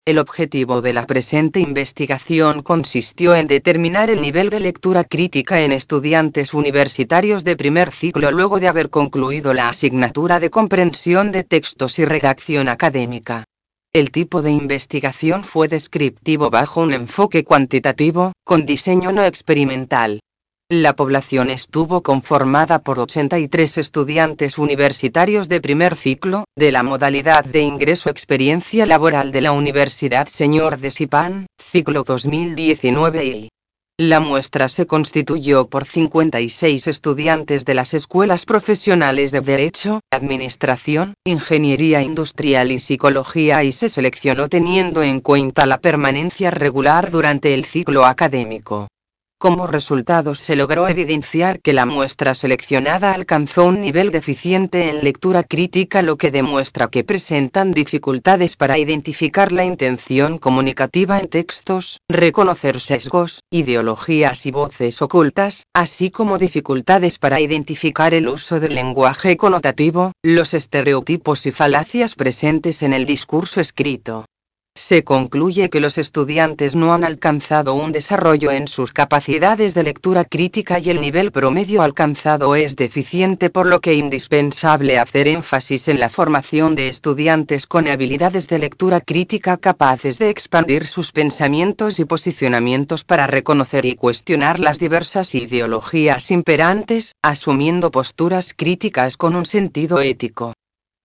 El objetivo de la presente investigación consistió en determinar el nivel de lectura crítica en estudiantes universitarios de primer ciclo luego de haber concluido la asignatura de comprensión de textos y redacción académica. El tipo de investigación fue descriptivo bajo un enfoque cuantitativo, con diseño no experimental. La población estuvo conformada por 83 estudiantes universitarios de primer ciclo, de la modalidad de ingreso experiencia laboral de la Universidad Señor de Sipán, ciclo 2019 y la muestra se constituyó por 56 estudiantes de las escuelas profesionales de Derecho, Administración, Ingeniería Industrial y Psicología y se seleccionó teniendo en cuenta la permanencia regular durante el ciclo académico. Como resultado se logró evidenciar que la muestra seleccionada alcanzó un nivel deficiente en lectura crítica, lo que demuestra que presentan dificultades para identificar la intención comunicativa en textos, reconocer sesgos, ideologías y voces ocultas, así como dificultades para identificar el uso del lenguaje connotativo, los estereotipos y falacias presentes en el discurso escrito. Se concluye que los estudiantes no han alcanzado un desarrollo en sus capacidades de lectura crítica y el nivel promedio alcanzado es deficiente, por lo que es indispensable hacer énfasis en la formación de estudiantes con habilidades de lectura crítica capaces de expandir sus pensamientos y posicionamientos para reconocer y cuestionar las diversas ideologías imperantes, asumiendo posturas críticas con un sentido ético.